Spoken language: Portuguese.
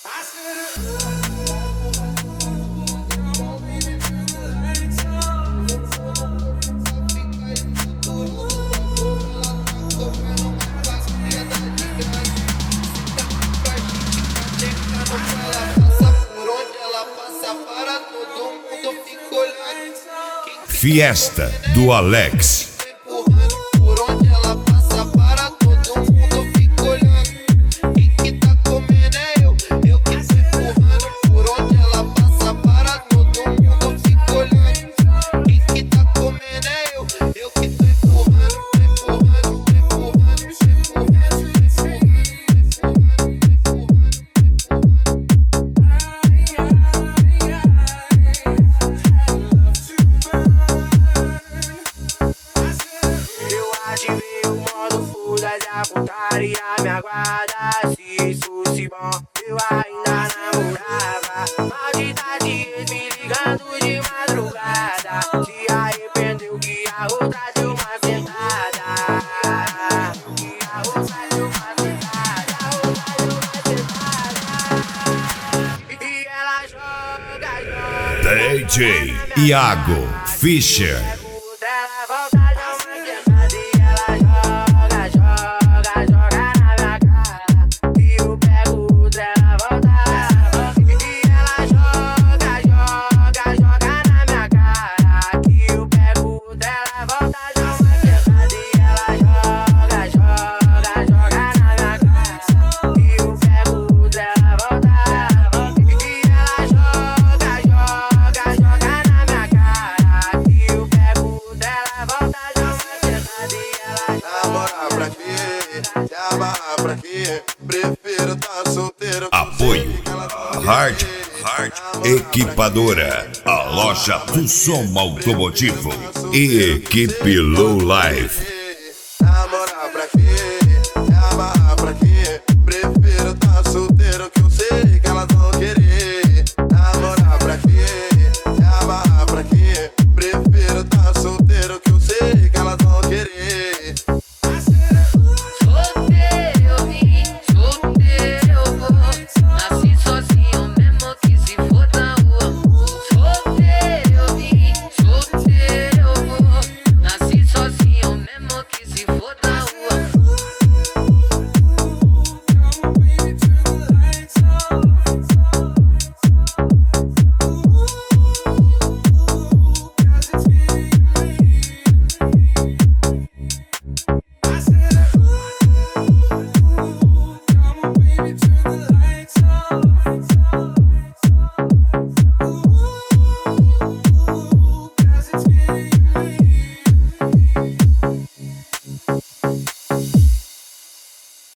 Fiesta do Alex. A putaria me aguarda. Se isso fosse bom, eu ainda namorava. Maldita de ex me ligando de madrugada. Se arrependeu que a outra deu uma sentada. Que a outra deu uma sentada. A outra deu uma sentada. E ela joga. DJ Iago Fischer. Apoio Hard Equipadora, a loja do som automotivo e Equipe Low Life.